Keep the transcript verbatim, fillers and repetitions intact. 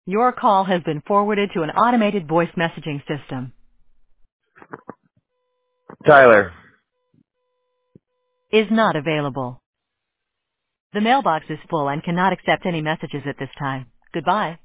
Your call has been forwarded to an automated voice messaging system. Tyler. Is not available. The mailbox is full and cannot accept any messages at this time. Goodbye.